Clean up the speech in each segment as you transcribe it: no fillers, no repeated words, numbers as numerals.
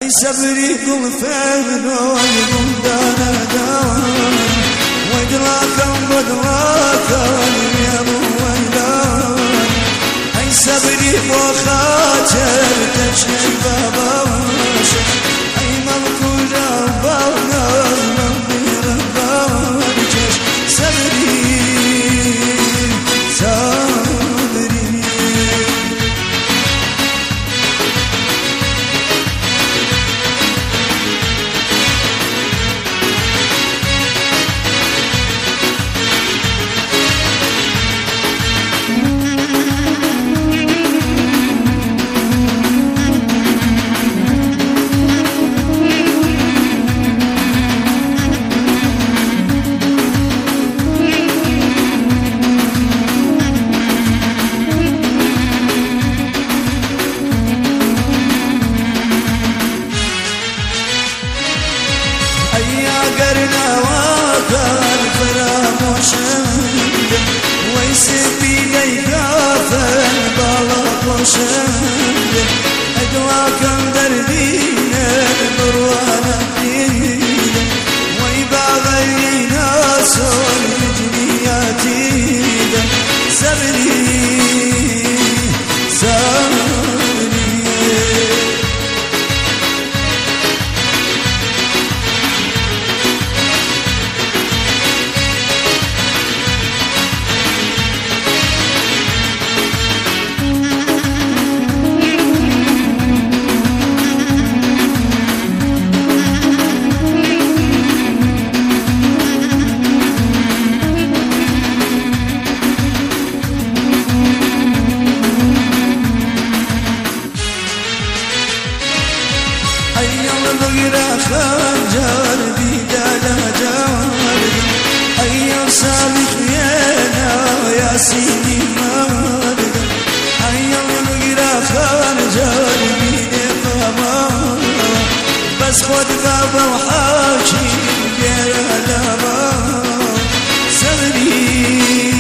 صبري قل فهنون دانا دان وادراكا بدراكا يا ابو ويلان اي صبري وخاطر تشني باباش اي ملكو ربانا ربي رباك صبري قرنا وقال فراموشن ويسبي لي كافن بلطوشن أدواكم دردين بروانا الدين ويباغينا صول جنياتي صبري خنجر بدانا جار أيام سابق يا سيدي مرد أيام نقرا خنجر بدانا بس خد بابا وحاكي غير هلابا صبري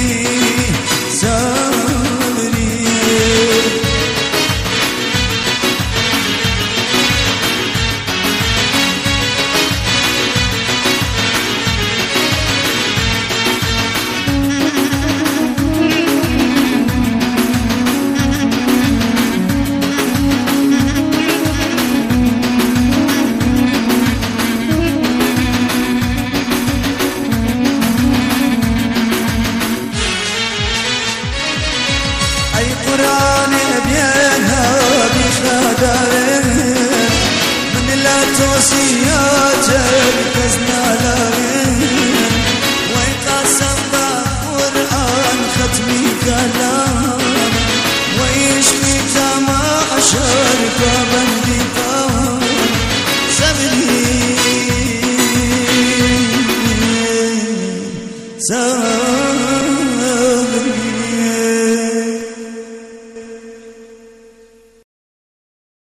توصياتك كزنا لين ويقسم بالقرآن ختمي كلام ويشفي تماشر فبندي طام صبري